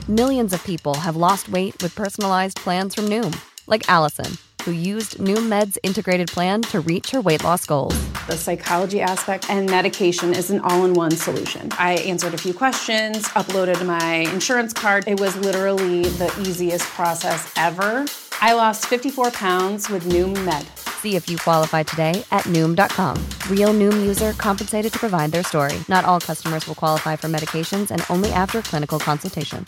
Millions of people have lost weight with personalized plans from Noom, like Allison, who used Noom Med's integrated plan to reach her weight loss goals. The psychology aspect and medication is an all-in-one solution. I answered a few questions, uploaded my insurance card. It was literally the easiest process ever. I lost 54 pounds with Noom Med. See if you qualify today at Noom.com. Real Noom user compensated to provide their story. Not all customers will qualify for medications and only after clinical consultation.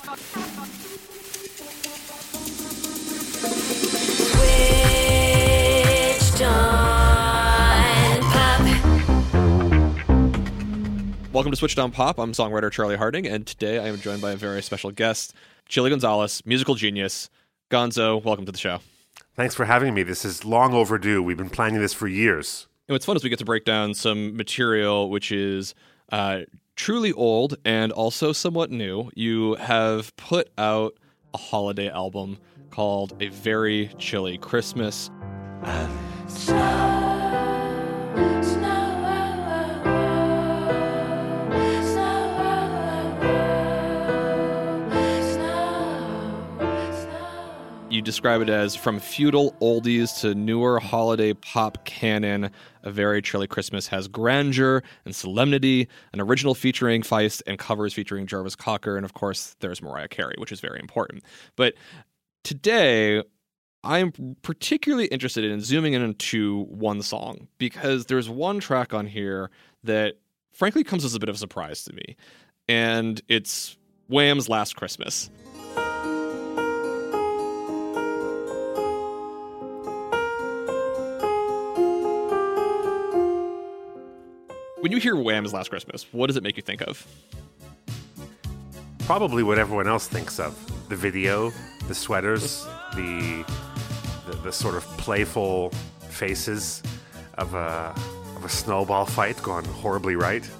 Welcome to Switched on Pop. I'm songwriter Charlie Harding, and today I am joined by a very special guest, Chili Gonzalez, musical genius. Gonzo, welcome to the show. Thanks for having me. This is long overdue. We've been planning this for years. And what's fun is we get to break down some material which is truly old and also somewhat new. You have put out a holiday album called A Very Chilly Christmas. You describe it as from feudal oldies to newer holiday pop canon. A Very Chilly Christmas has grandeur and solemnity, an original featuring Feist and covers featuring Jarvis Cocker, and of course there's Mariah Carey, which is very important. But today, I'm particularly interested in zooming into one song, because there's one track on here that frankly comes as a bit of a surprise to me, and it's Wham's Last Christmas. When you hear Wham's Last Christmas, what does it make you think of? Probably what everyone else thinks of. The video, the sweaters, the sort of playful faces of a snowball fight gone horribly right.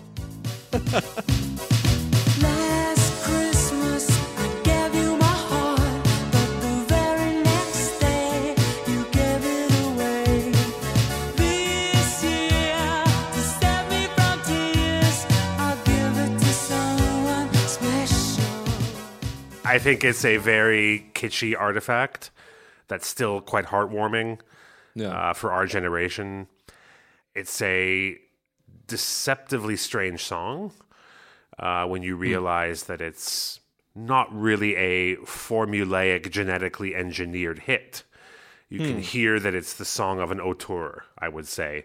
I think it's a very kitschy artifact that's still quite heartwarming for our generation. It's a deceptively strange song when you realize that it's not really a formulaic, genetically engineered hit. You can hear that it's the song of an auteur, I would say.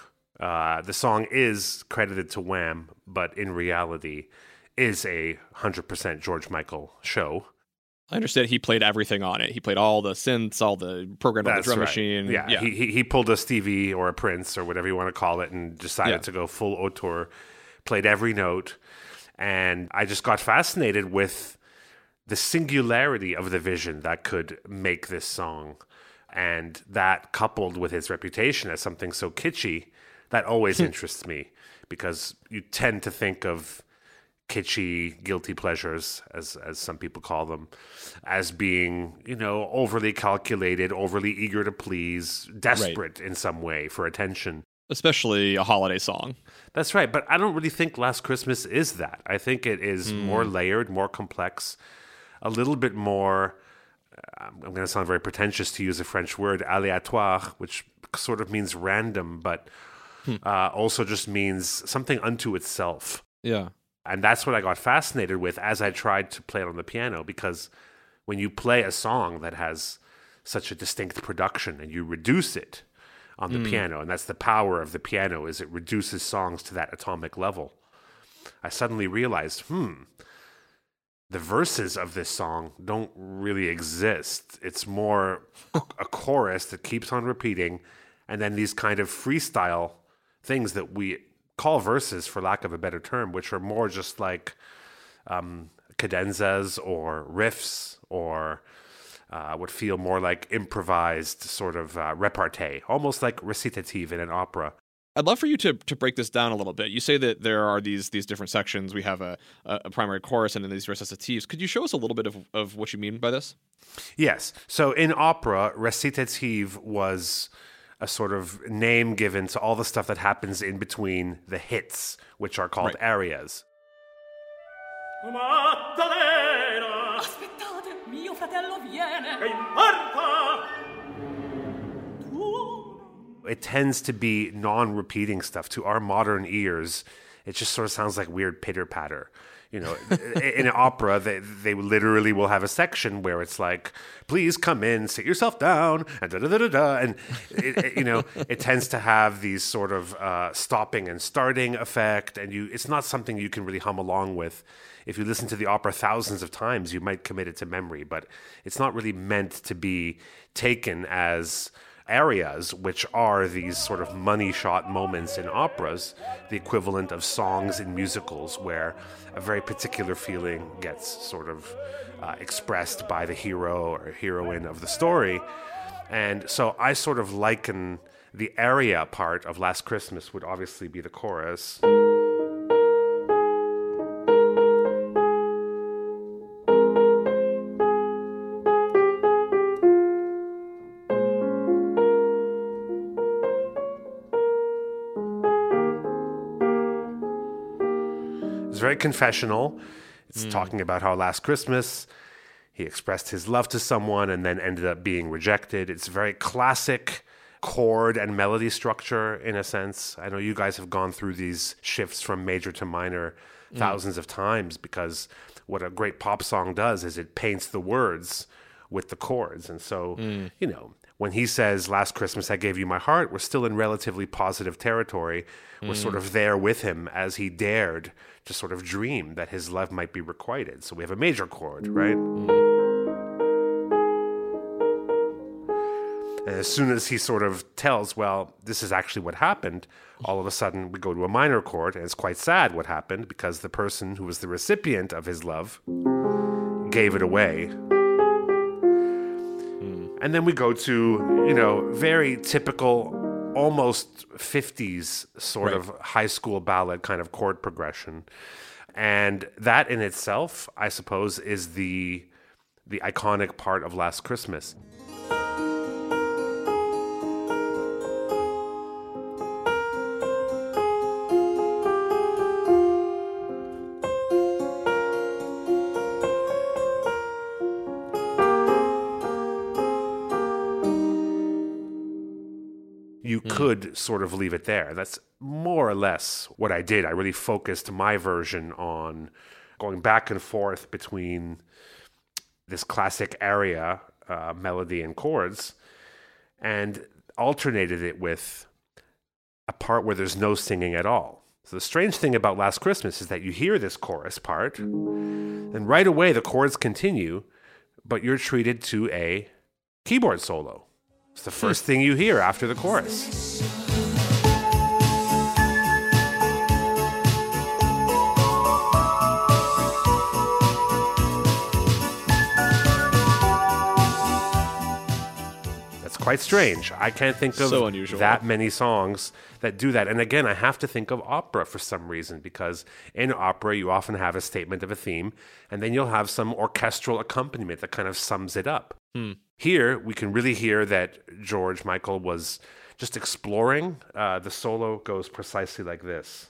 The song is credited to Wham, but in reality is a 100% George Michael show. I understand he played everything on it. He played all the synths, all the programmed on the drum machine. Yeah. He pulled a Stevie or a Prince or whatever you want to call it and decided to go full auteur, played every note. And I just got fascinated with the singularity of the vision that could make this song. And that coupled with his reputation as something so kitschy, that always interests me, because you tend to think of kitschy guilty pleasures, as some people call them, as being, overly calculated, overly eager to please, desperate in some way for attention. Especially a holiday song. That's right, but I don't really think Last Christmas is that. I think it is more layered, more complex, a little bit more, I'm going to sound very pretentious to use a French word, aléatoire, which sort of means random, but also just means something unto itself. Yeah. And that's what I got fascinated with as I tried to play it on the piano, because when you play a song that has such a distinct production and you reduce it on the piano, and that's the power of the piano, is it reduces songs to that atomic level, I suddenly realized, the verses of this song don't really exist. It's more a chorus that keeps on repeating, and then these kind of freestyle things that we call verses, for lack of a better term, which are more just like cadenzas or riffs, or would feel more like improvised sort of repartee, almost like recitative in an opera. I'd love for you to break this down a little bit. You say that there are these different sections. We have a primary chorus and then these recitatives. Could you show us a little bit of what you mean by this? Yes. So in opera, recitative was a sort of name given to all the stuff that happens in between the hits, which are called arias. Maddalena, It tends to be non-repeating stuff. To our modern ears, it just sort of sounds like weird pitter-patter. You know, in an opera, they literally will have a section where it's like, please come in, sit yourself down, and da-da-da-da-da. And, it tends to have these sort of stopping and starting effect. And it's not something you can really hum along with. If you listen to the opera thousands of times, you might commit it to memory. But it's not really meant to be taken as arias, which are these sort of money shot moments in operas, the equivalent of songs in musicals, where a very particular feeling gets sort of expressed by the hero or heroine of the story. And so I sort of liken the aria part of Last Christmas would obviously be the chorus. It's very confessional. It's talking about how last Christmas he expressed his love to someone and then ended up being rejected. It's very classic chord and melody structure in a sense. I know you guys have gone through these shifts from major to minor thousands of times, because what a great pop song does is it paints the words with the chords. And so, when he says, last Christmas I gave you my heart, we're still in relatively positive territory. We're sort of there with him as he dared to sort of dream that his love might be requited. So we have a major chord, right? And as soon as he sort of tells, well, this is actually what happened, all of a sudden we go to a minor chord, and it's quite sad what happened, because the person who was the recipient of his love gave it away. And then we go to, very typical, almost 50s sort of high school ballad kind of chord progression. And that in itself, I suppose, is the iconic part of Last Christmas. You could sort of leave it there. That's more or less what I did. I really focused my version on going back and forth between this classic aria, melody and chords, and alternated it with a part where there's no singing at all. So the strange thing about Last Christmas is that you hear this chorus part, and right away the chords continue, but you're treated to a keyboard solo. It's the first thing you hear after the chorus. That's quite strange. I can't think of that many songs that do that. And again, I have to think of opera for some reason, because in opera you often have a statement of a theme, and then you'll have some orchestral accompaniment that kind of sums it up. Here, we can really hear that George Michael was just exploring. The solo goes precisely like this.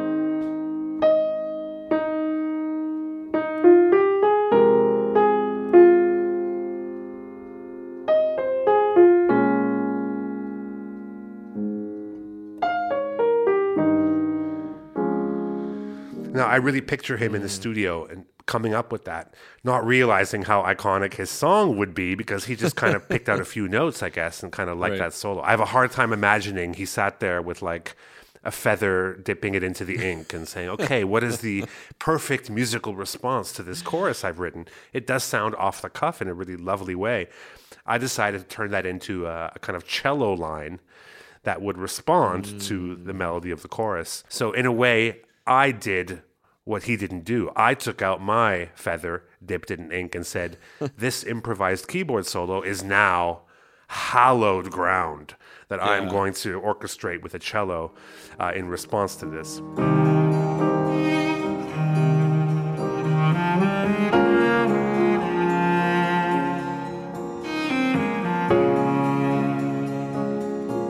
Now, I really picture him in the studio and coming up with that, not realizing how iconic his song would be, because he just kind of picked out a few notes, I guess, and kind of liked that solo. I have a hard time imagining he sat there with like a feather, dipping it into the ink and saying, okay, what is the perfect musical response to this chorus I've written? It does sound off the cuff in a really lovely way. I decided to turn that into a kind of cello line that would respond to the melody of the chorus. So in a way, I did what he didn't do. I took out my feather, dipped it in ink, and said, this improvised keyboard solo is now hallowed ground that I am going to orchestrate with a cello in response to this.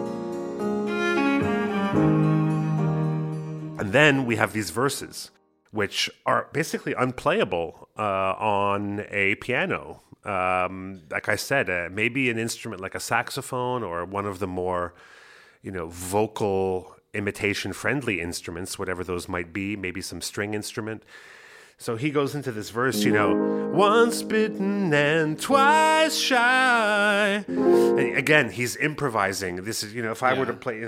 And then we have these verses, which are basically unplayable on a piano. Like I said, maybe an instrument like a saxophone or one of the more, vocal imitation-friendly instruments, whatever those might be, maybe some string instrument. So he goes into this verse, once bitten and twice shy. And again, he's improvising. This is, if I were to play...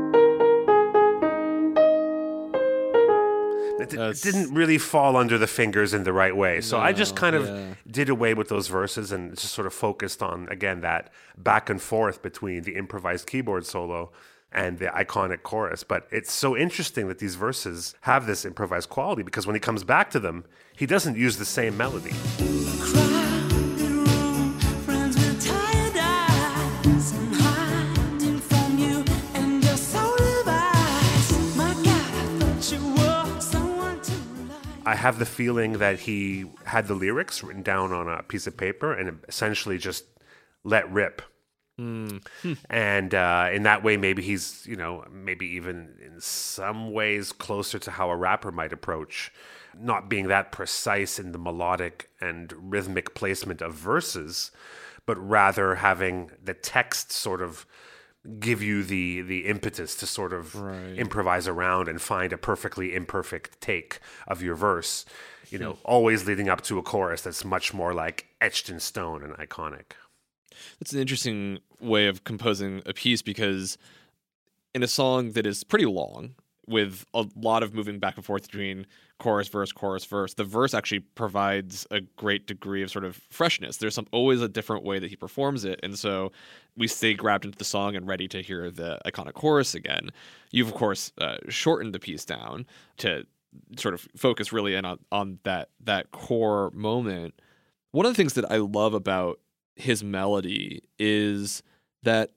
It didn't really fall under the fingers in the right way. So I just kind of did away with those verses and just sort of focused on, again, that back and forth between the improvised keyboard solo and the iconic chorus. But it's so interesting that these verses have this improvised quality because when he comes back to them, he doesn't use the same melody. I have the feeling that he had the lyrics written down on a piece of paper and essentially just let rip. And in that way, maybe he's, maybe even in some ways closer to how a rapper might approach, not being that precise in the melodic and rhythmic placement of verses, but rather having the text sort of give you the impetus to sort of improvise around and find a perfectly imperfect take of your verse, always leading up to a chorus that's much more like etched in stone and iconic. That's an interesting way of composing a piece because in a song that is pretty long with a lot of moving back and forth between chorus, verse, the verse actually provides a great degree of sort of freshness. There's always a different way that he performs it. And so we stay grabbed into the song and ready to hear the iconic chorus again. You've, of course, shortened the piece down to sort of focus really in on that core moment. One of the things that I love about his melody is that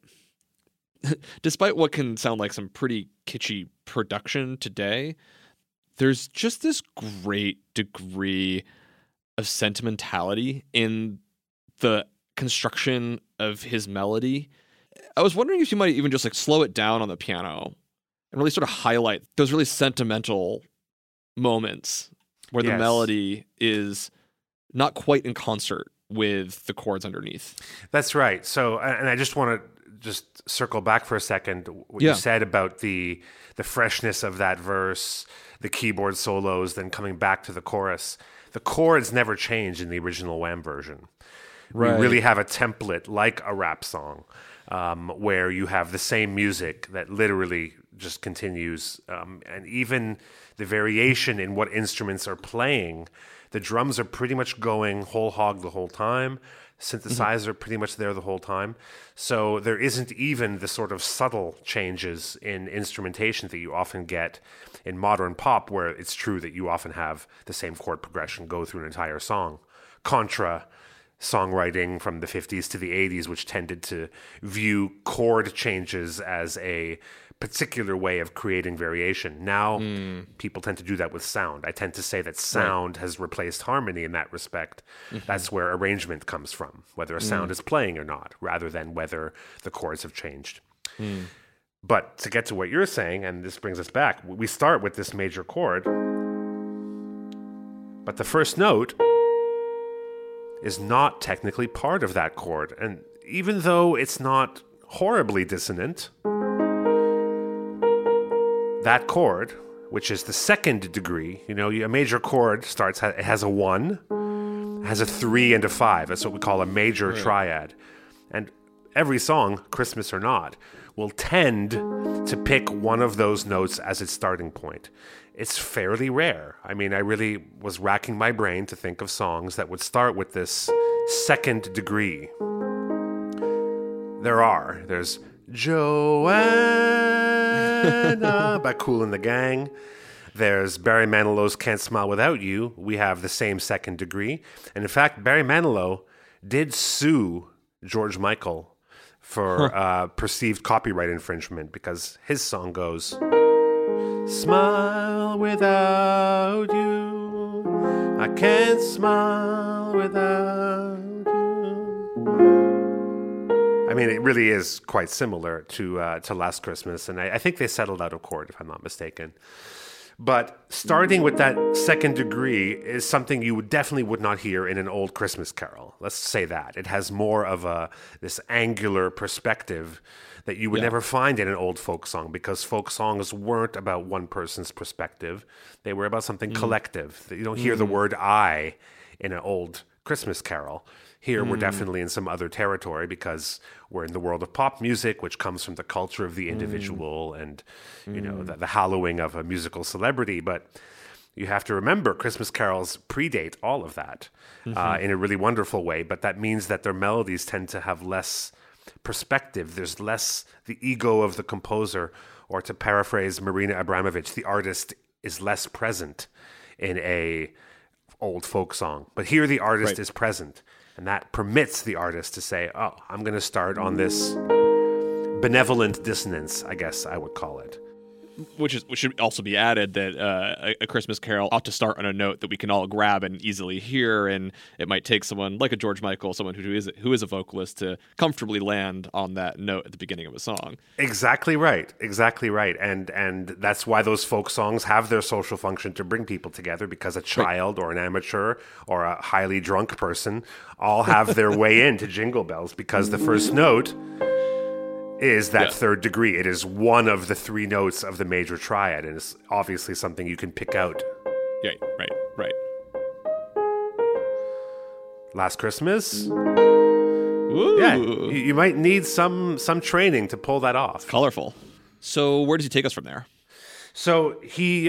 despite what can sound like some pretty kitschy production today, there's just this great degree of sentimentality in the construction of his melody. I was wondering if you might even just slow it down on the piano and really sort of highlight those really sentimental moments where the melody is not quite in concert with the chords underneath. That's right. So, and I just want to just circle back for a second. What you said about the freshness of that verse, the keyboard solos, then coming back to the chorus. The chords never change in the original Wham version. Right. We really have a template like a rap song where you have the same music that literally just continues. And even the variation in what instruments are playing, the drums are pretty much going whole hog the whole time. Synthesizer pretty much there the whole time. So there isn't even the sort of subtle changes in instrumentation that you often get in modern pop, where it's true that you often have the same chord progression go through an entire song. Contra songwriting from the 50s to the 80s, which tended to view chord changes as a particular way of creating variation. Now, people tend to do that with sound. I tend to say that sound has replaced harmony in that respect. That's where arrangement comes from, whether a sound is playing or not, rather than whether the chords have changed. But to get to what you're saying, and this brings us back, we start with this major chord, but the first note is not technically part of that chord. And even though it's not horribly dissonant, that chord, which is the second degree, a major chord it has a 1, has a 3 and a 5. That's what we call a major triad. And every song, Christmas or not, will tend to pick one of those notes as its starting point. It's fairly rare. I mean, I really was racking my brain to think of songs that would start with this second degree. There's Joanna by Kool and the Gang. There's Barry Manilow's Can't Smile Without You. We have the same second degree. And in fact, Barry Manilow did sue George Michael for perceived copyright infringement because his song goes, smile without you, I can't smile without you. I mean, it really is quite similar to Last Christmas, and I think they settled out of court, if I'm not mistaken. But starting with that second degree is something you definitely would not hear in an old Christmas carol. Let's say that. It has more of this angular perspective that you would never find in an old folk song, because folk songs weren't about one person's perspective. They were about something collective. You don't hear the word I in an old Christmas carol. Here, we're definitely in some other territory because we're in the world of pop music, which comes from the culture of the individual and, you know, the hallowing of a musical celebrity. But you have to remember, Christmas carols predate all of that in a really wonderful way. But that means that their melodies tend to have less perspective. There's less the ego of the composer, or to paraphrase Marina Abramovich, the artist is less present in a old folk song. But here the artist is present. And that permits the artist to say, oh, I'm going to start on this benevolent dissonance, I guess I would call it. Which should also be added that a Christmas carol ought to start on a note that we can all grab and easily hear, and it might take someone like a George Michael, someone who is a vocalist, to comfortably land on that note at the beginning of a song. Exactly right. And that's why those folk songs have their social function, to bring people together, because a child or an amateur or a highly drunk person all have their way into Jingle Bells, because the first note is that third degree. It is one of the three notes of the major triad, and it's obviously something you can pick out. Yeah, right. Last Christmas? Ooh. Yeah, you might need some training to pull that off. Colorful. So where does he take us from there? So he...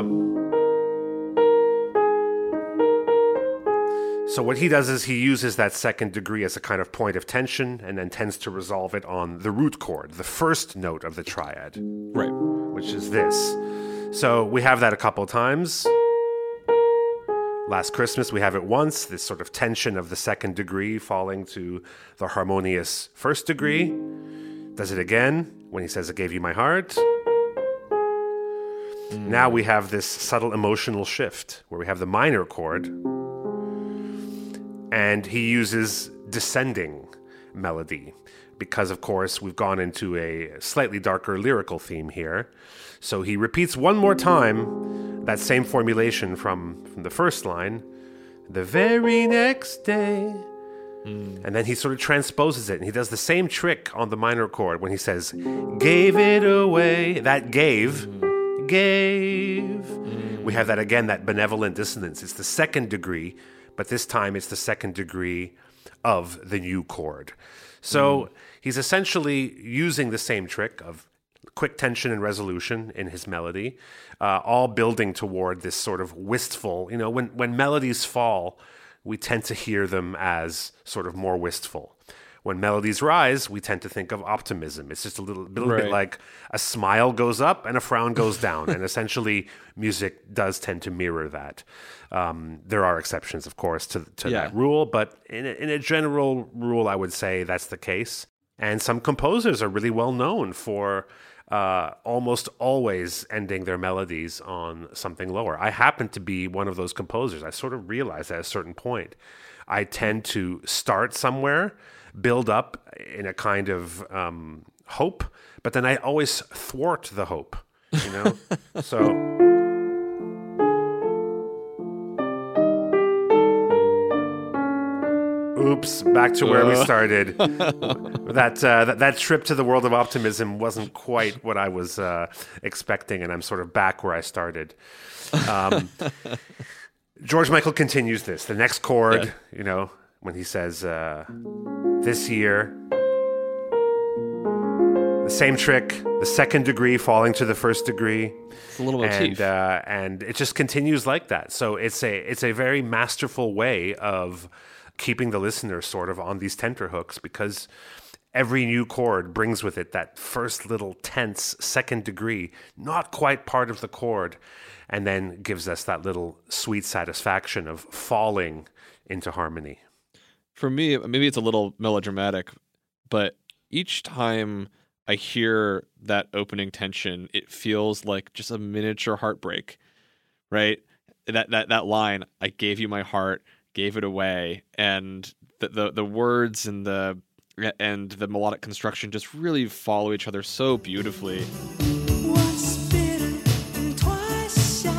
So what he does is he uses that second degree as a kind of point of tension, and then tends to resolve it on the root chord, the first note of the triad. Right. Which is this. So we have that a couple times. Last Christmas, we have it once, this sort of tension of the second degree falling to the harmonious first degree. Does it again when he says, I gave you my heart. Now we have this subtle emotional shift where we have the minor chord, and he uses descending melody because, of course, we've gone into a slightly darker lyrical theme here. So he repeats one more time that same formulation from the first line, the very next day. And then he sort of transposes it, and he does the same trick on the minor chord when he says, gave it away. That gave. We have that again, that benevolent dissonance. It's the second degree, but this time it's the second degree of the new chord. So he's essentially using the same trick of quick tension and resolution in his melody, all building toward this sort of wistful, you know, when melodies fall, we tend to hear them as sort of more wistful. When melodies rise, we tend to think of optimism. It's just a little bit like a smile goes up and a frown goes down. And essentially, music does tend to mirror that. There are exceptions, of course, to that rule. But in a general rule, I would say that's the case. And some composers are really well known for almost always ending their melodies on something lower. I happen to be one of those composers. I sort of realized at a certain point, I tend to start somewhere, build up in a kind of hope, but then I always thwart the hope, you know? So... Oops, back to where we started. That trip to the world of optimism wasn't quite what I was expecting, and I'm sort of back where I started. George Michael continues this. The next chord, you know, when he says, this year, the same trick, the second degree falling to the first degree. It's a little motif. And it just continues like that. So it's a very masterful way of keeping the listener sort of on these tenterhooks, because every new chord brings with it that first little tense second degree, not quite part of the chord, and then gives us that little sweet satisfaction of falling into harmony. For me, maybe it's a little melodramatic, but each time I hear that opening tension, it feels like just a miniature heartbreak, right? That line, I gave you my heart, gave it away, and the words and the melodic construction just really follow each other so beautifully. Once bitten and twice shy.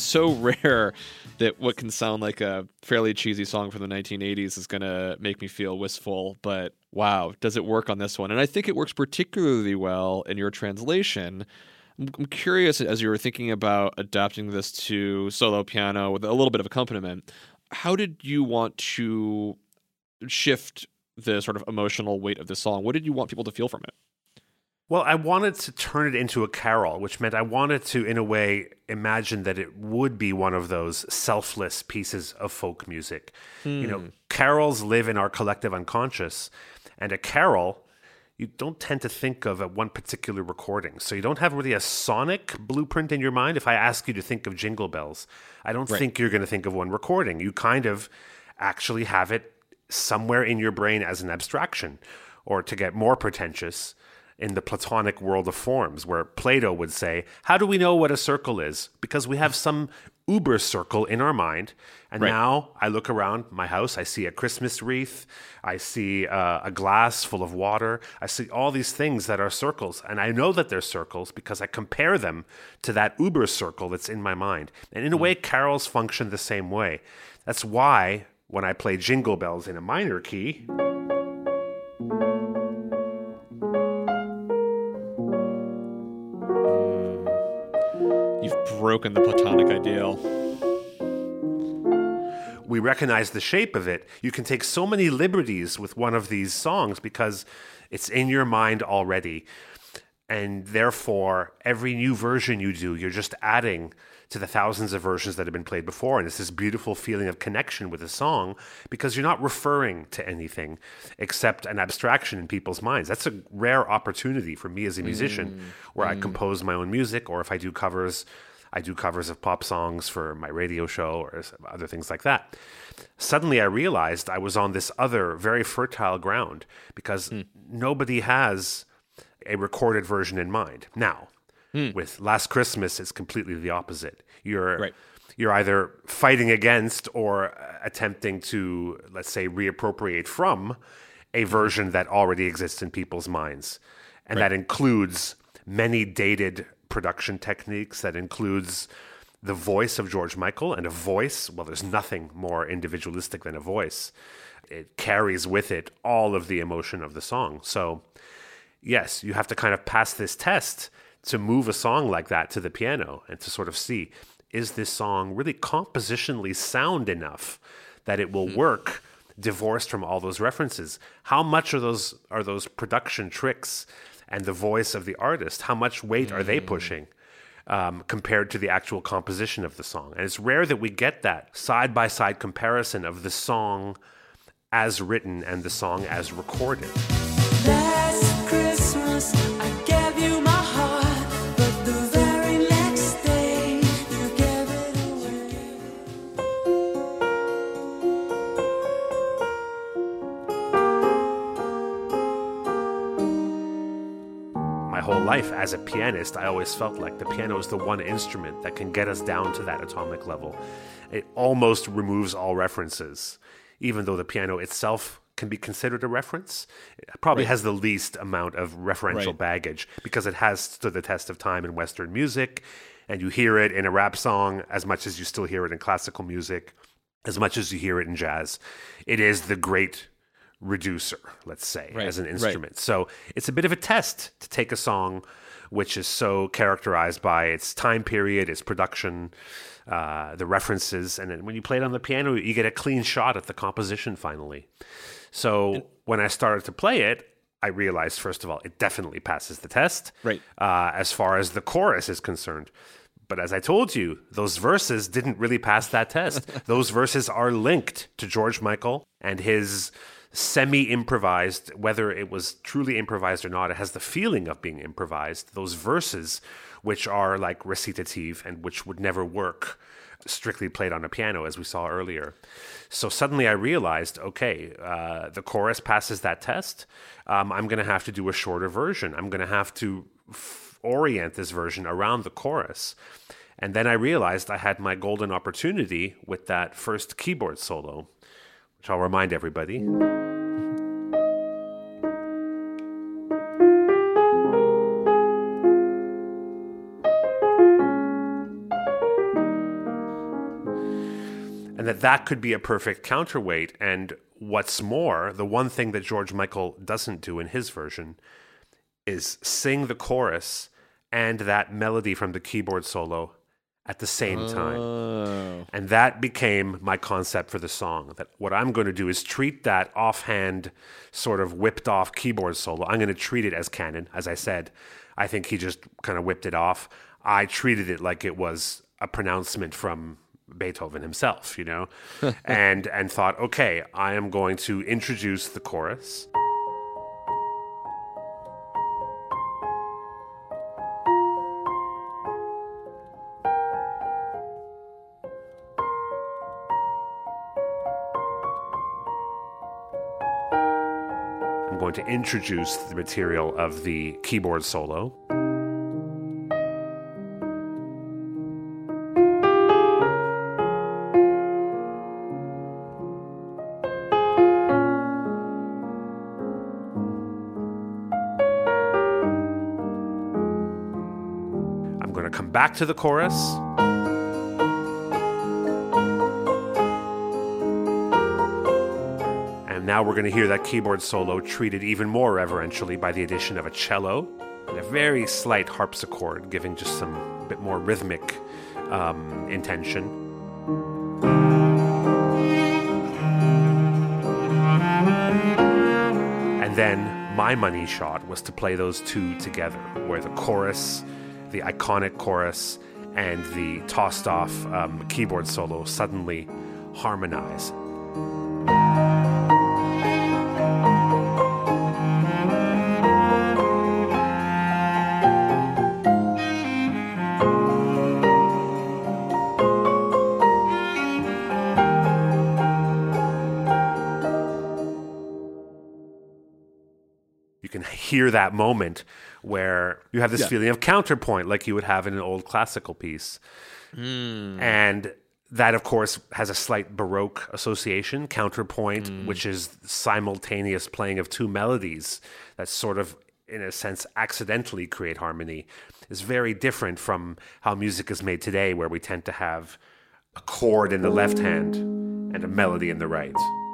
so rare that what can sound like a fairly cheesy song from the 1980s is going to make me feel wistful. But wow, does it work on this one? And I think it works particularly well in your translation. I'm curious, as you were thinking about adapting this to solo piano with a little bit of accompaniment, how did you want to shift the sort of emotional weight of the song? What did you want people to feel from it? Well, I wanted to turn it into a carol, which meant I wanted to, in a way, imagine that it would be one of those selfless pieces of folk music. You know, carols live in our collective unconscious, and a carol, you don't tend to think of at one particular recording. So you don't have really a sonic blueprint in your mind. If I ask you to think of Jingle Bells, I don't think you're going to think of one recording. You kind of actually have it somewhere in your brain as an abstraction, or to get more pretentious, in the Platonic world of forms, where Plato would say, how do we know what a circle is? Because we have some uber circle in our mind. And now I look around my house, I see a Christmas wreath, I see a glass full of water, I see all these things that are circles. And I know that they're circles because I compare them to that uber circle that's in my mind. And in a way, carols function the same way. That's why when I play Jingle Bells in a minor key, broken the Platonic ideal. We recognize the shape of it. You can take so many liberties with one of these songs because it's in your mind already. And therefore, every new version you do, you're just adding to the thousands of versions that have been played before. And it's this beautiful feeling of connection with a song because you're not referring to anything except an abstraction in people's minds. That's a rare opportunity for me as a musician where I compose my own music, or if I do covers of pop songs for my radio show or other things like that. Suddenly I realized I was on this other very fertile ground because nobody has a recorded version in mind. Now, with Last Christmas, it's completely the opposite. You're either fighting against or attempting to, let's say, reappropriate from a version that already exists in people's minds. And that includes many dated production techniques, that includes the voice of George Michael, and a voice, well, there's nothing more individualistic than a voice. It carries with it all of the emotion of the song. So, yes, you have to kind of pass this test to move a song like that to the piano and to sort of see, is this song really compositionally sound enough that it will work divorced from all those references? How much are those production tricks and the voice of the artist, how much weight are they pushing compared to the actual composition of the song? And it's rare that we get that side-by-side comparison of the song as written and the song as recorded. Last Christmas, I gave you my heart, but the very next day, you gave it away. My whole life as a pianist, I always felt like the piano is the one instrument that can get us down to that atomic level. It almost removes all references, even though the piano itself can be considered a reference. It probably has the least amount of referential baggage because it has stood the test of time in Western music, and you hear it in a rap song as much as you still hear it in classical music, as much as you hear it in jazz. It is the great reducer, let's say, as an instrument. So it's a bit of a test to take a song which is so characterized by its time period, its production, the references, and then when you play it on the piano, you get a clean shot at the composition finally. So when I started to play it, I realized, first of all, it definitely passes the test as far as the chorus is concerned. But as I told you, those verses didn't really pass that test. Those verses are linked to George Michael and his semi-improvised, whether it was truly improvised or not, it has the feeling of being improvised. Those verses, which are like recitative and which would never work strictly played on a piano, as we saw earlier. So suddenly I realized, okay, the chorus passes that test. I'm going to have to do a shorter version. I'm going to have to orient this version around the chorus. And then I realized I had my golden opportunity with that first keyboard solo, which I'll remind everybody. that could be a perfect counterweight. And what's more, the one thing that George Michael doesn't do in his version is sing the chorus and that melody from the keyboard solo at the same time. And that became my concept for the song, that what I'm going to do is treat that offhand sort of whipped off keyboard solo. I'm going to treat it as canon. As I said, I think he just kind of whipped it off. I treated it like it was a pronouncement from Beethoven himself, you know, and thought, okay, I am going to introduce the chorus. I'm going to introduce the material of the keyboard solo. I'm going to come back to the chorus. Now we're going to hear that keyboard solo treated even more reverentially by the addition of a cello and a very slight harpsichord, giving just some bit more rhythmic intention. And then my money shot was to play those two together, where the chorus, the iconic chorus, and the tossed off keyboard solo suddenly harmonize. You can hear that moment where you have this feeling of counterpoint like you would have in an old classical piece. And that, of course, has a slight Baroque association. Counterpoint, which is simultaneous playing of two melodies that sort of, in a sense, accidentally create harmony, is very different from how music is made today, where we tend to have a chord in the left hand and a melody in the right.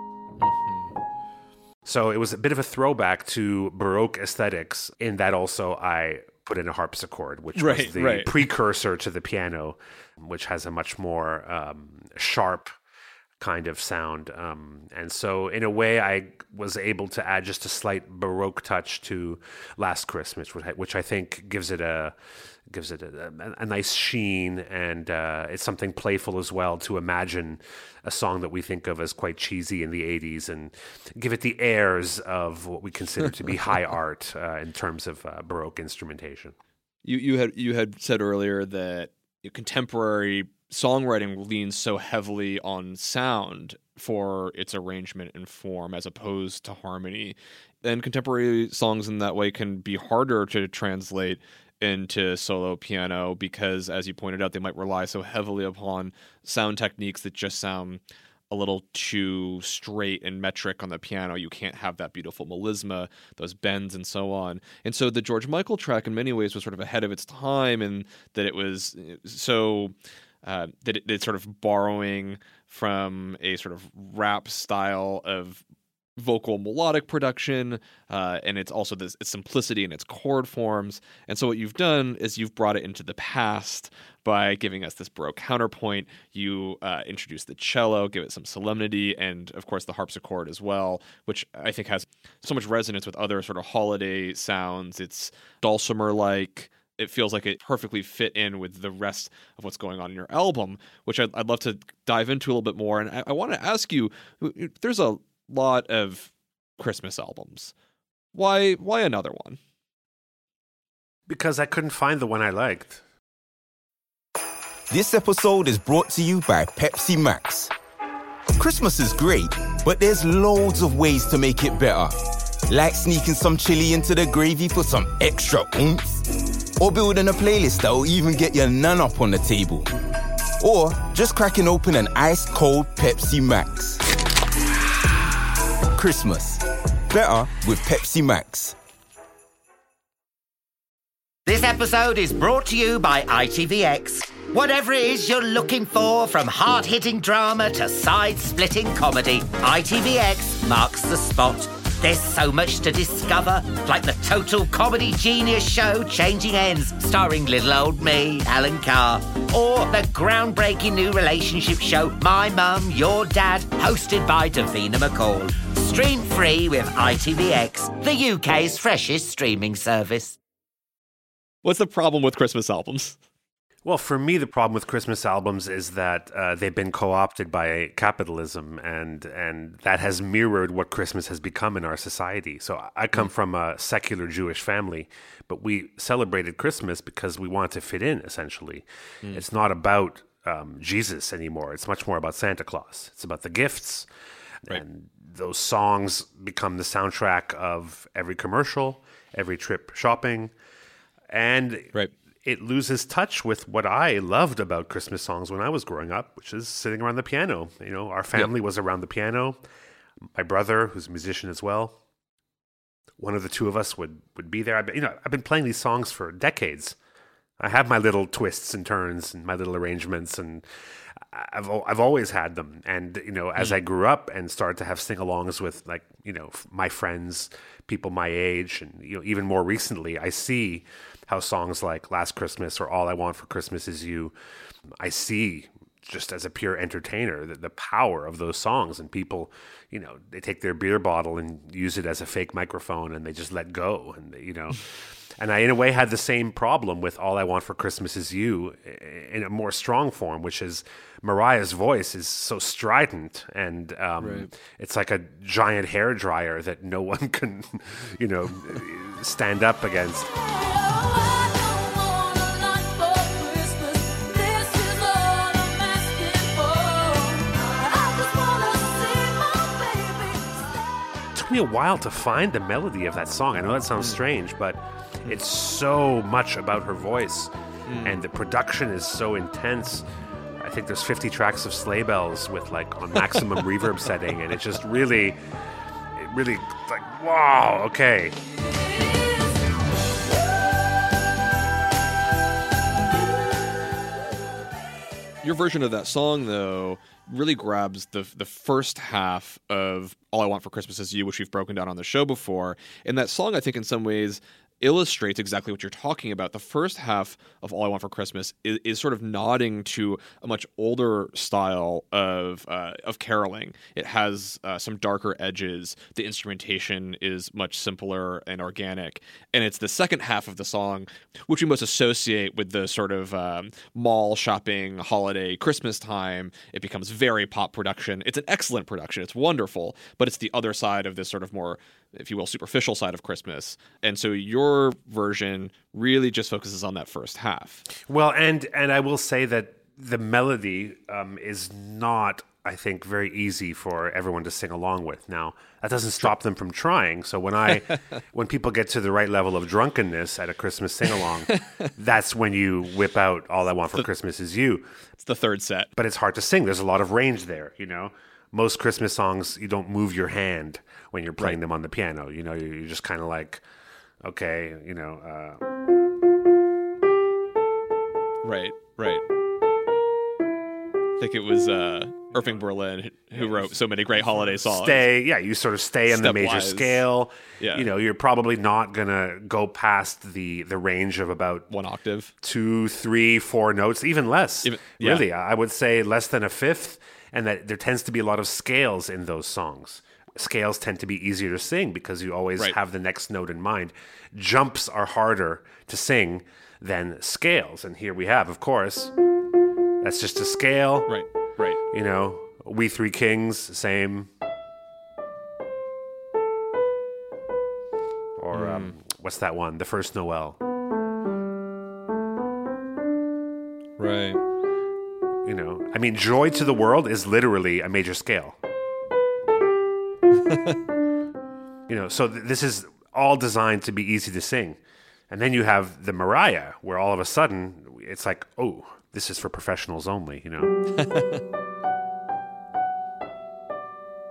So it was a bit of a throwback to Baroque aesthetics in that also I put in a harpsichord, which was the precursor to the piano, which has a much more sharp kind of sound. And so in a way, I was able to add just a slight Baroque touch to Last Christmas, which I think gives it a nice sheen, and it's something playful as well to imagine a song that we think of as quite cheesy in the 80s and give it the airs of what we consider to be high art in terms of Baroque instrumentation. You had said earlier that contemporary songwriting leans so heavily on sound for its arrangement and form as opposed to harmony. And contemporary songs in that way can be harder to translate into solo piano because, as you pointed out, they might rely so heavily upon sound techniques that just sound a little too straight and metric on the piano. You can't have that beautiful melisma, those bends and so on. And so the George Michael track in many ways was sort of ahead of its time, and that it was so that it's sort of borrowing from a sort of rap style of vocal melodic production, and it's also this simplicity in its chord forms. And so what you've done is you've brought it into the past by giving us this Baroque counterpoint. You introduce the cello, give it some solemnity, and of course the harpsichord as well, which I think has so much resonance with other sort of holiday sounds. It's dulcimer-like. It feels like it perfectly fit in with the rest of what's going on in your album, which I'd love to dive into a little bit more. And I want to ask you, there's a lot of Christmas albums. Why another one? Because I couldn't find the one I liked. This episode is brought to you by Pepsi Max. Christmas is great, but there's loads of ways to make it better. Like sneaking some chili into the gravy for some extra oomph. Or building a playlist that'll even get your nan up on the table. Or just cracking open an ice-cold Pepsi Max. Christmas. Better with Pepsi Max. This episode is brought to you by ITVX. Whatever it is you're looking for, from hard-hitting drama to side-splitting comedy, ITVX marks the spot. There's so much to discover, like the total comedy genius show Changing Ends, starring little old me, Alan Carr, or the groundbreaking new relationship show My Mum, Your Dad, hosted by Davina McCall. Stream free with ITVX, the UK's freshest streaming service. What's the problem with Christmas albums? Well, for me, the problem with Christmas albums is that they've been co-opted by capitalism, and that has mirrored what Christmas has become in our society. So I come from a secular Jewish family, but we celebrated Christmas because we wanted to fit in, essentially. It's not about Jesus anymore. It's much more about Santa Claus. It's about the gifts, and those songs become the soundtrack of every commercial, every trip shopping, and it loses touch with what I loved about Christmas songs when I was growing up, which is sitting around the piano. You know, our family was around the piano. My brother, who's a musician as well, one of the two of us would be there. I've been playing these songs for decades. I have my little twists and turns and my little arrangements, and I've always had them. And as I grew up and started to have sing-alongs with my friends, people my age, and even more recently, I see how songs like Last Christmas or All I Want for Christmas Is You, I see just as a pure entertainer the power of those songs. And people, they take their beer bottle and use it as a fake microphone, and they just let go. And and I in a way had the same problem with All I Want for Christmas Is You in a more strong form, which is Mariah's voice is so strident, and it's like a giant hair dryer that no one can stand up against. It took me a while to find the melody of that song. I know that sounds strange, but it's so much about her voice, and the production is so intense. I think there's 50 tracks of sleigh bells with on maximum reverb setting, and it's just really wow, okay. Your version of that song, though, really grabs the first half of All I Want for Christmas Is You, which we've broken down on the show before. And that song, I think, in some ways illustrates exactly what you're talking about. The first half of All I Want for Christmas is sort of nodding to a much older style of caroling. It has some darker edges. The instrumentation is much simpler and organic. And it's the second half of the song, which we most associate with the sort of mall shopping, holiday, Christmas time. It becomes very pop production. It's an excellent production. It's wonderful. But it's the other side of this sort of more, if you will, superficial side of Christmas. And so your version really just focuses on that first half. Well, and I will say that the melody is not, I think, very easy for everyone to sing along with. Now, that doesn't stop them from trying. So when people get to the right level of drunkenness at a Christmas sing-along, that's when you whip out All I Want for Christmas Is You. It's the third set. But it's hard to sing. There's a lot of range there, Most Christmas songs, you don't move your hand when you're playing them on the piano. You're just kind of like, okay, Right. I think it was Irving Berlin who wrote so many great holiday songs. You sort of stay in the major scale. Yeah. You're probably not going to go past the range of about one octave, 2, 3, 4 notes, even less. Really, I would say less than a fifth, and that there tends to be a lot of scales in those songs. Scales tend to be easier to sing because you always have the next note in mind. Jumps are harder to sing than scales. And here we have, of course, that's just a scale. Right. We Three Kings, same. Or what's that one? The First Noel. Right. Joy to the World is literally a major scale. So this is all designed to be easy to sing. And then you have the Mariah, where all of a sudden it's like, oh, this is for professionals only,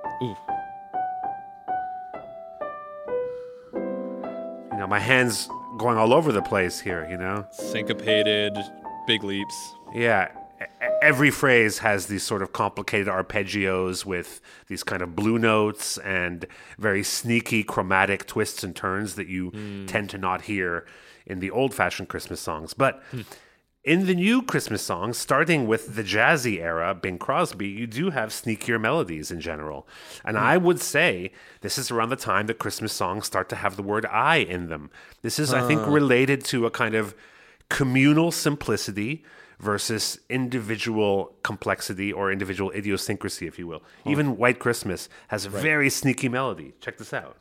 Ooh. My hands going all over the place here, you know? Syncopated, big leaps. Yeah. Every phrase has these sort of complicated arpeggios with these kind of blue notes and very sneaky chromatic twists and turns that you tend to not hear in the old-fashioned Christmas songs. But in the new Christmas songs, starting with the jazzy era, Bing Crosby, you do have sneakier melodies in general. And I would say this is around the time that Christmas songs start to have the word I in them. This is, I think, related to a kind of communal simplicity versus individual complexity or individual idiosyncrasy, if you will. Even White Christmas has a very sneaky melody. Check this out.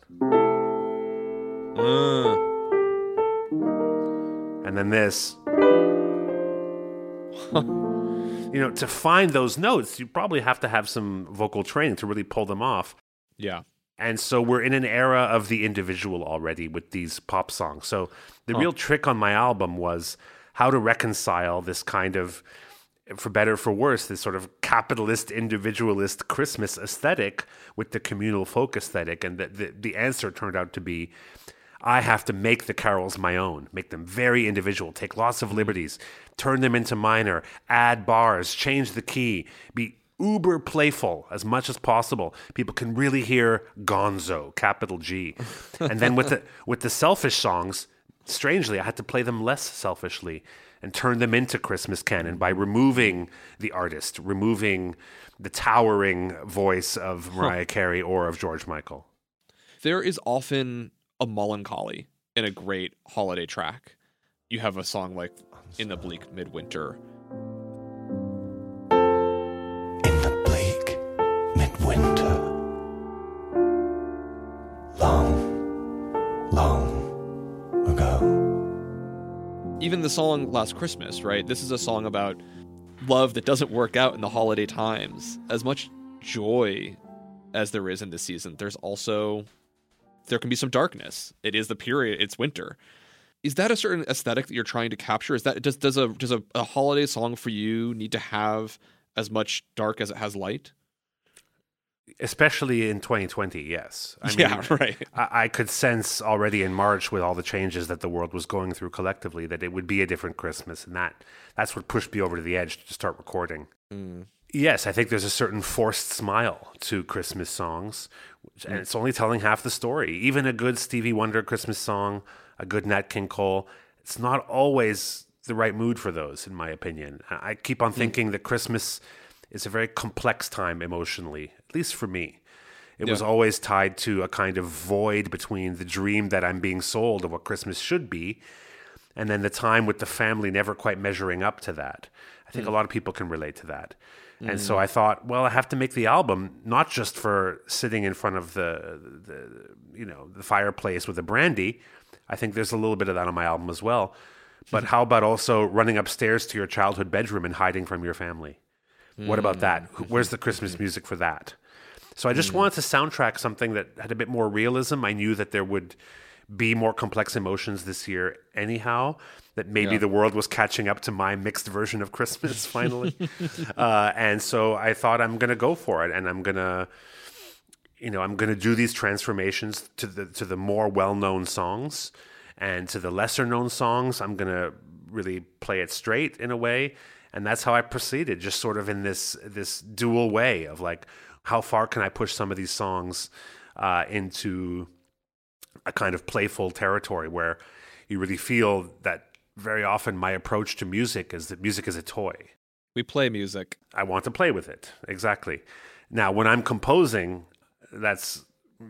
And then this. You know, to find those notes, you probably have to have some vocal training to really pull them off. Yeah. And so we're in an era of the individual already with these pop songs. So the real trick on my album was how to reconcile this kind of, for better or for worse, this sort of capitalist, individualist Christmas aesthetic with the communal folk aesthetic. And the answer turned out to be, I have to make the carols my own, make them very individual, take lots of liberties, turn them into minor, add bars, change the key, be uber playful as much as possible. People can really hear Gonzo, capital G. And then with the selfish songs, strangely, I had to play them less selfishly and turn them into Christmas canon by removing the artist, removing the towering voice of Mariah Carey or of George Michael. There is often a melancholy in a great holiday track. You have a song like In the Bleak Midwinter. In the bleak midwinter, long, long ago. Even the song Last Christmas, right? This is a song about love that doesn't work out in the holiday times. As much joy as there is in this season, there can be some darkness. It is the period, it's winter. Is that a certain aesthetic that you're trying to capture? Is that does a holiday song for you need to have as much dark as it has light? Especially in 2020, yes. Right. I could sense already in March with all the changes that the world was going through collectively that it would be a different Christmas, and that's what pushed me over to the edge to start recording. Yes, I think there's a certain forced smile to Christmas songs, and it's only telling half the story. Even a good Stevie Wonder Christmas song, a good Nat King Cole, it's not always the right mood for those, in my opinion. I keep on thinking that Christmas is a very complex time emotionally, at least for me. It was always tied to a kind of void between the dream that I'm being sold of what Christmas should be, and then the time with the family never quite measuring up to that. I think a lot of people can relate to that. And so I thought, well, I have to make the album not just for sitting in front of the fireplace with a brandy. I think there's a little bit of that on my album as well. But how about also running upstairs to your childhood bedroom and hiding from your family? What about that? Where's the Christmas music for that? So I just wanted to soundtrack something that had a bit more realism. I knew that there would be more complex emotions this year anyhow, that maybe the world was catching up to my mixed version of Christmas finally. And so I thought I'm going to go for it, and I'm going to do these transformations to the more well-known songs, and to the lesser-known songs, I'm going to really play it straight in a way. And that's how I proceeded, just sort of in this dual way of like, how far can I push some of these songs into a kind of playful territory where you really feel that very often my approach to music is that music is a toy. We play music. I want to play with it. Exactly. Now, when I'm composing, that's,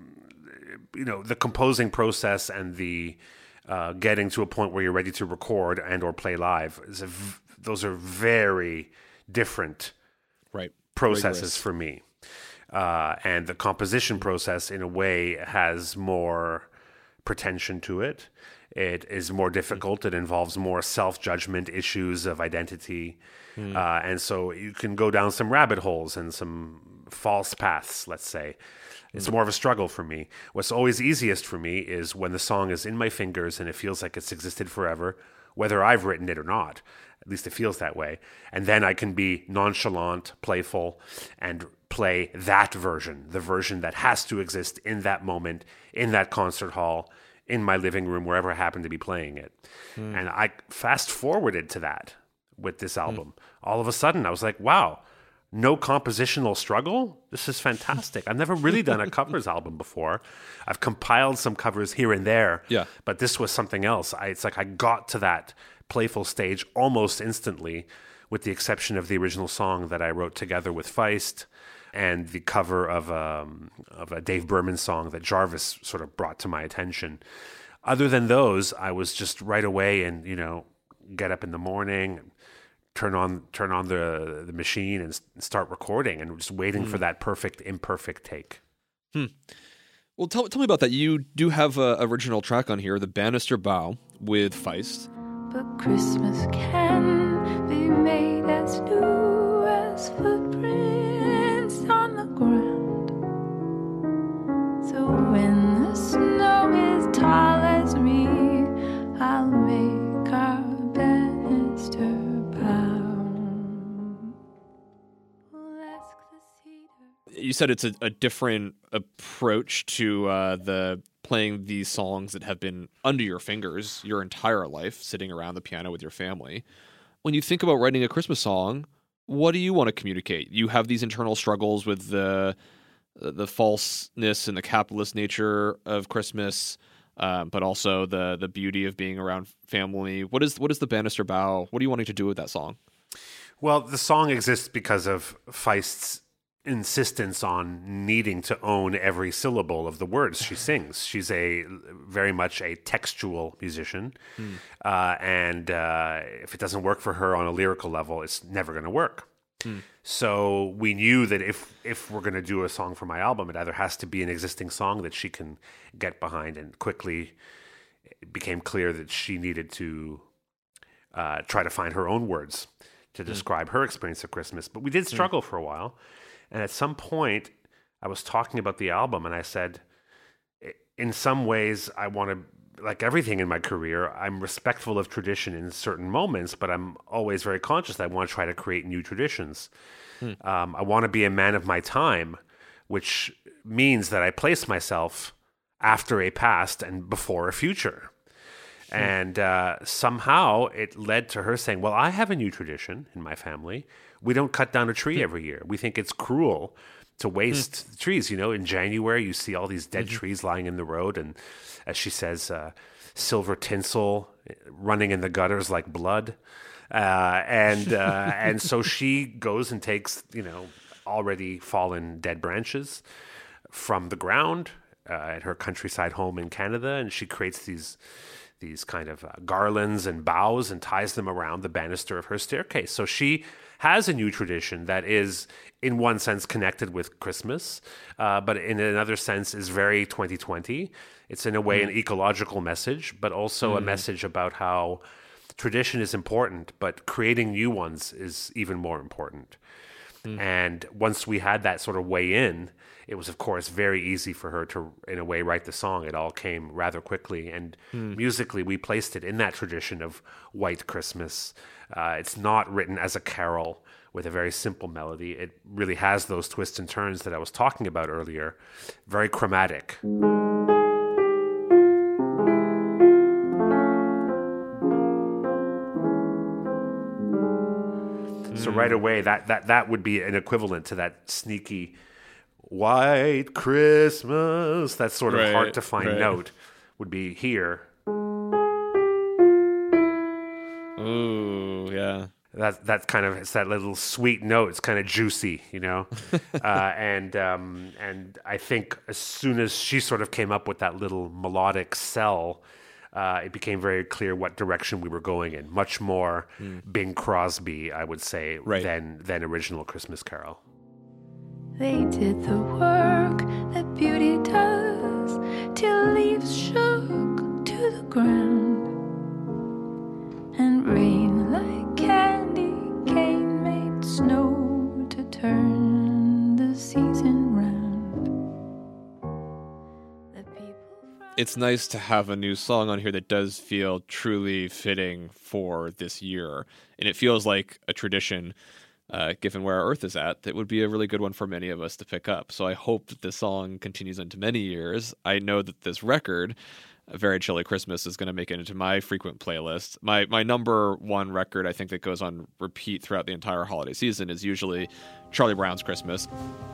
the composing process and the getting to a point where you're ready to record and or play live, those are very different processes for me. And the composition process, in a way, has more pretension to it. It is more difficult. It involves more self-judgment, issues of identity. And so you can go down some rabbit holes and some false paths, let's say. It's more of a struggle for me. What's always easiest for me is when the song is in my fingers and it feels like it's existed forever, whether I've written it or not. At least it feels that way. And then I can be nonchalant, playful, and play that version, the version that has to exist in that moment, in that concert hall, in my living room, wherever I happened to be playing it. And I fast forwarded to that with this album. All of a sudden, I was like, wow, no compositional struggle? This is fantastic. I've never really done a covers album before. I've compiled some covers here and there, but this was something else. It's like I got to that playful stage almost instantly, with the exception of the original song that I wrote together with Feist and the cover of a Dave Berman song that Jarvis sort of brought to my attention. Other than those, I was just right away and, get up in the morning, turn on the machine and start recording, and just waiting for that perfect imperfect take. Well, tell me about that. You do have an original track on here, The Banister Bow with Feist. But Christmas can be made as new as footprints on the ground. So when the snow is tall as me, I'll make our banister bow. We'll ask the cedar. You said it's a different approach to the playing these songs that have been under your fingers your entire life, sitting around the piano with your family. When you think about writing a Christmas song, what do you want to communicate? You have these internal struggles with the falseness and the capitalist nature of Christmas, but also the beauty of being around family. What is the Banister Bow? What are you wanting to do with that song? Well, the song exists because of Feist's insistence on needing to own every syllable of the words she sings. She's very much a textual musician, and if it doesn't work for her on a lyrical level, it's never going to work. So we knew that if we're going to do a song for my album, it either has to be an existing song that she can get behind, and quickly it became clear that she needed to try to find her own words to describe her experience of Christmas. But we did struggle for a while. And at some point, I was talking about the album, and I said, in some ways, I want to, like everything in my career, I'm respectful of tradition in certain moments, but I'm always very conscious that I want to try to create new traditions. I want to be a man of my time, which means that I place myself after a past and before a future. And somehow it led to her saying, well, I have a new tradition in my family. We don't cut down a tree every year. We think it's cruel to waste trees. In January, you see all these dead trees lying in the road. And as she says, silver tinsel running in the gutters like blood. And so she goes and takes, already fallen dead branches from the ground at her countryside home in Canada. And she creates these kind of garlands and boughs and ties them around the banister of her staircase. So she has a new tradition that is, in one sense, connected with Christmas, but in another sense is very 2020. It's in a way an ecological message, but also a message about how tradition is important, but creating new ones is even more important. And once we had that sort of way in, it was, of course, very easy for her to, in a way, write the song. It all came rather quickly. And musically, we placed it in that tradition of White Christmas. It's not written as a carol with a very simple melody. It really has those twists and turns that I was talking about earlier. Very chromatic. So right away, that would be an equivalent to that sneaky White Christmas, that sort of hard to find note would be here. Ooh, yeah. That kind of, it's that little sweet note. It's kind of juicy, and I think as soon as she sort of came up with that little melodic cell, it became very clear what direction we were going in. Much more Bing Crosby, I would say, than original Christmas Carol. They did the work that beauty does, till leaves shook to the ground, and rain like candy cane made snow to turn the season round. The people It's nice to have a new song on here that does feel truly fitting for this year, and it feels like a tradition. Given where our Earth is at, that would be a really good one for many of us to pick up. So I hope that this song continues into many years. I know that this record A Very Chilly Christmas is going to make it into my frequent playlist. My number one record, I think, that goes on repeat throughout the entire holiday season is usually Charlie Brown's Christmas.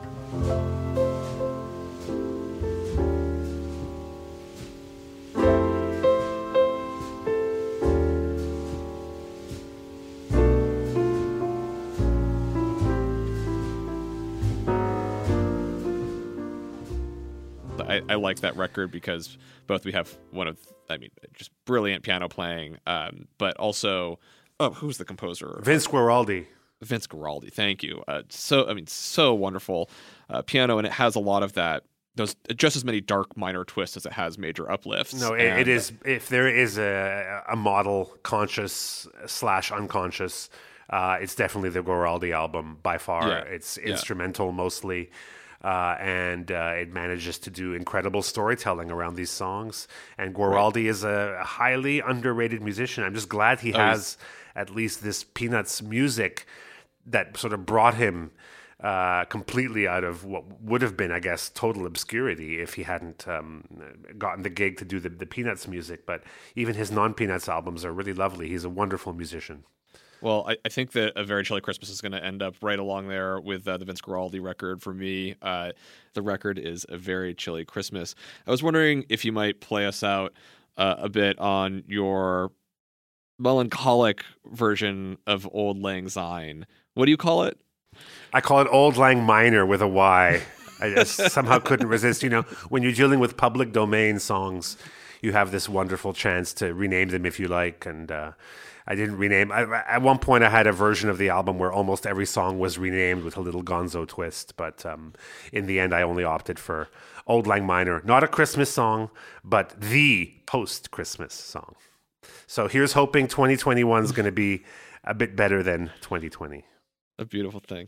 I like that record because both we have just brilliant piano playing, but also, who's the composer? Vince Guaraldi. Vince Guaraldi, thank you. So wonderful piano, and it has a lot of that. Those just as many dark minor twists as it has major uplifts. No, it is. If there is a model, conscious / unconscious, it's definitely the Guaraldi album by far. Yeah. It's instrumental mostly. And it manages to do incredible storytelling around these songs. And Guaraldi is a highly underrated musician. I'm just glad he has at least this Peanuts music that sort of brought him completely out of what would have been, I guess, total obscurity if he hadn't gotten the gig to do the Peanuts music. But even his non-Peanuts albums are really lovely. He's a wonderful musician. Well, I think that A Very Chilly Christmas is going to end up right along there with the Vince Guaraldi record for me. The record is A Very Chilly Christmas. I was wondering if you might play us out a bit on your melancholic version of Auld Lang Syne. What do you call it? I call it Auld Lang Minor with a Y. I just somehow couldn't resist. When you're dealing with public domain songs, you have this wonderful chance to rename them if you like, and I didn't rename. At one point, I had a version of the album where almost every song was renamed with a little gonzo twist. But in the end, I only opted for Auld Lang Minor. Not a Christmas song, but the post-Christmas song. So here's hoping 2021 is going to be a bit better than 2020. A beautiful thing.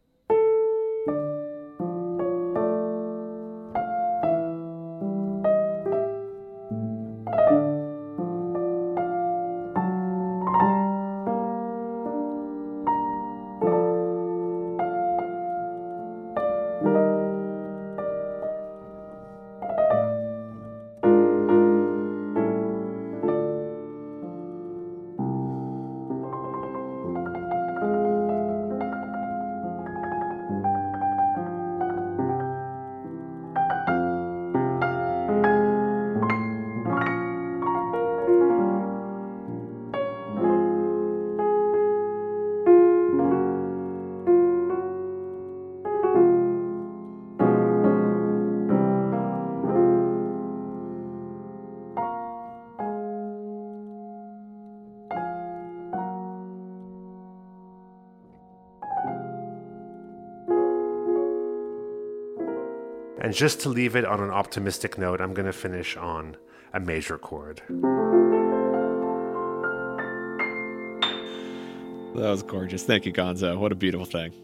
And just to leave it on an optimistic note, I'm going to finish on a major chord. That was gorgeous. Thank you, Gonzo. What a beautiful thing.